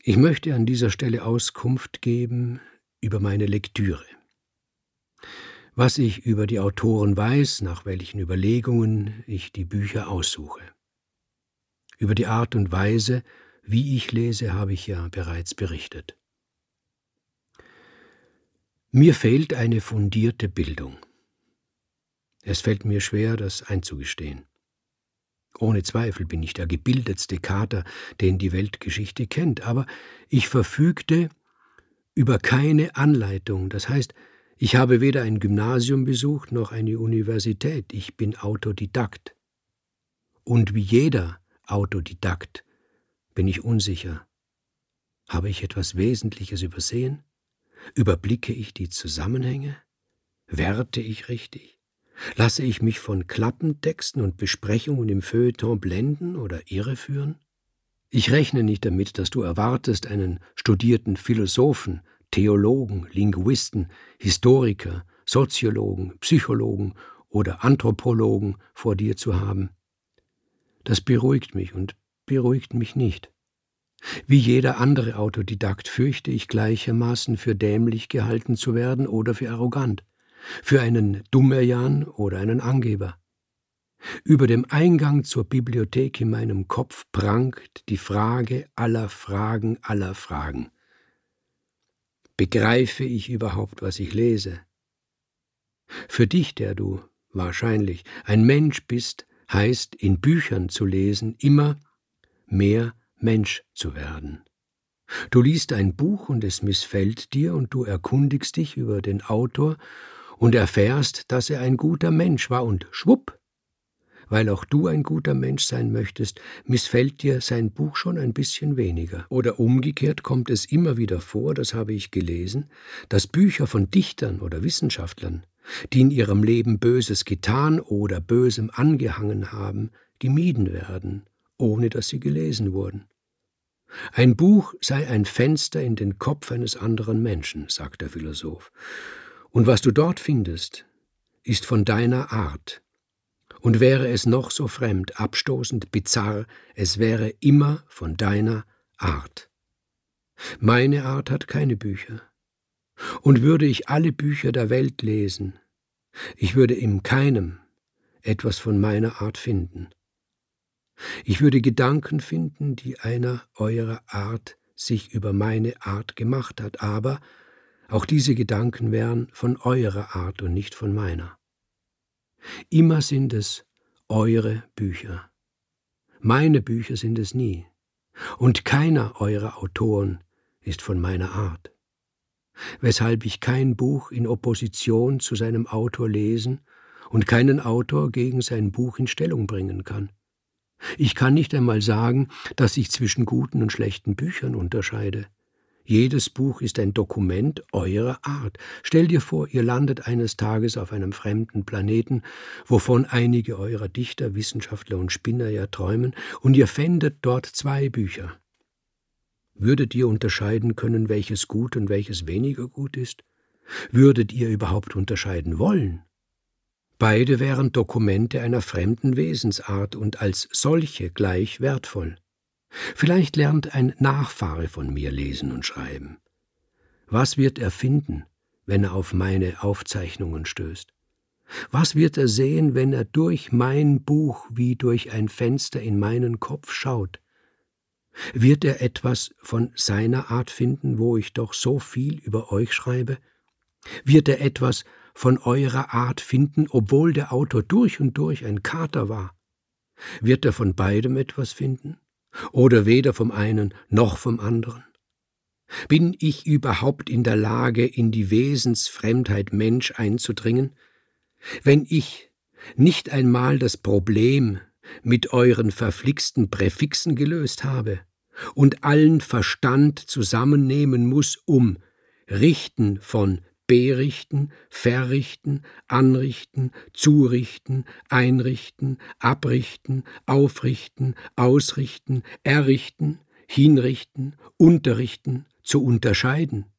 Ich möchte an dieser Stelle Auskunft geben über meine Lektüre. Was ich über die Autoren weiß, nach welchen Überlegungen ich die Bücher aussuche. Über die Art und Weise, wie ich lese, habe ich ja bereits berichtet. Mir fehlt eine fundierte Bildung. Es fällt mir schwer, das einzugestehen. Ohne Zweifel bin ich der gebildetste Kater, den die Weltgeschichte kennt, aber ich verfügte über keine Anleitung. Das heißt, ich habe weder ein Gymnasium besucht noch eine Universität. Ich bin Autodidakt. Und wie jeder Autodidakt bin ich unsicher. Habe ich etwas Wesentliches übersehen? Überblicke ich die Zusammenhänge? Werte ich richtig? Lasse ich mich von Klappentexten und Besprechungen im Feuilleton blenden oder irreführen? Ich rechne nicht damit, dass du erwartest, einen studierten Philosophen, Theologen, Linguisten, Historiker, Soziologen, Psychologen oder Anthropologen vor dir zu haben. Das beruhigt mich und beruhigt mich nicht. Wie jeder andere Autodidakt fürchte ich gleichermaßen für dämlich gehalten zu werden oder für arrogant, für einen Dummerjan oder einen Angeber. Über dem Eingang zur Bibliothek in meinem Kopf prangt die Frage aller Fragen aller Fragen. Begreife ich überhaupt, was ich lese? Für dich, der du wahrscheinlich ein Mensch bist, heißt in Büchern zu lesen immer mehr Mensch zu werden. Du liest ein Buch und es missfällt dir und du erkundigst dich über den Autor und erfährst, dass er ein guter Mensch war und schwupp, weil auch du ein guter Mensch sein möchtest, missfällt dir sein Buch schon ein bisschen weniger. Oder umgekehrt kommt es immer wieder vor, das habe ich gelesen, dass Bücher von Dichtern oder Wissenschaftlern, die in ihrem Leben Böses getan oder Bösem angehangen haben, gemieden werden, ohne dass sie gelesen wurden. Ein Buch sei ein Fenster in den Kopf eines anderen Menschen, sagt der Philosoph. Und was du dort findest, ist von deiner Art. Und wäre es noch so fremd, abstoßend, bizarr, es wäre immer von deiner Art. Meine Art hat keine Bücher. Und würde ich alle Bücher der Welt lesen, ich würde in keinem etwas von meiner Art finden. Ich würde Gedanken finden, die einer eurer Art sich über meine Art gemacht hat, aber auch diese Gedanken wären von eurer Art und nicht von meiner. Immer sind es eure Bücher. Meine Bücher sind es nie. Und keiner eurer Autoren ist von meiner Art. Weshalb ich kein Buch in Opposition zu seinem Autor lesen und keinen Autor gegen sein Buch in Stellung bringen kann. Ich kann nicht einmal sagen, dass ich zwischen guten und schlechten Büchern unterscheide. Jedes Buch ist ein Dokument eurer Art. Stell dir vor, ihr landet eines Tages auf einem fremden Planeten, wovon einige eurer Dichter, Wissenschaftler und Spinner ja träumen, und ihr fändet dort 2 Bücher. Würdet ihr unterscheiden können, welches gut und welches weniger gut ist? Würdet ihr überhaupt unterscheiden wollen? Beide wären Dokumente einer fremden Wesensart und als solche gleich wertvoll. Vielleicht lernt ein Nachfahre von mir lesen und schreiben. Was wird er finden, wenn er auf meine Aufzeichnungen stößt? Was wird er sehen, wenn er durch mein Buch wie durch ein Fenster in meinen Kopf schaut? Wird er etwas von seiner Art finden, wo ich doch so viel über euch schreibe? Wird er etwas von eurer Art finden, obwohl der Autor durch und durch ein Kater war? Wird er von beidem etwas finden? Oder weder vom einen noch vom anderen? Bin ich überhaupt in der Lage, in die Wesensfremdheit Mensch einzudringen? Wenn ich nicht einmal das Problem mit euren verflixten Präfixen gelöst habe und allen Verstand zusammennehmen muss, um richten von berichten, verrichten, anrichten, zurichten, einrichten, abrichten, aufrichten, ausrichten, errichten, hinrichten, unterrichten, zu unterscheiden.